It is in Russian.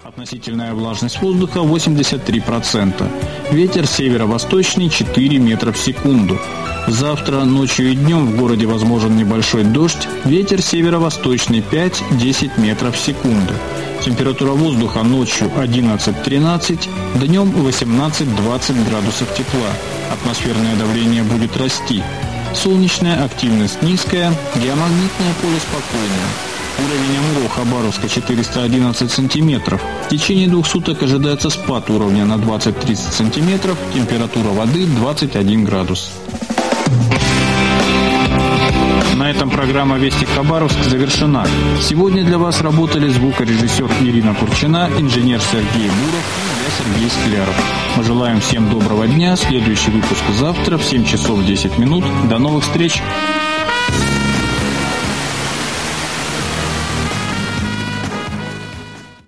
Относительная влажность воздуха 83%. Ветер северо-восточный 4 метра в секунду. Завтра ночью и днем в городе возможен небольшой дождь. Ветер северо-восточный 5-10 метров в секунду. Температура воздуха ночью 11-13, днем 18-20 градусов тепла. Атмосферное давление будет расти. Солнечная активность низкая, геомагнитное поле спокойное. Уровень МРО Хабаровска 411 сантиметров. В течение 2 суток ожидается спад уровня на 20-30 сантиметров. Температура воды 21 градус. На этом программа «Вести Хабаровск» завершена. Сегодня для вас работали звукорежиссер Ирина Курчина, инженер Сергей Буров и я, Сергей Скляров. Мы желаем всем доброго дня. Следующий выпуск завтра в 7 часов 10 минут. До новых встреч!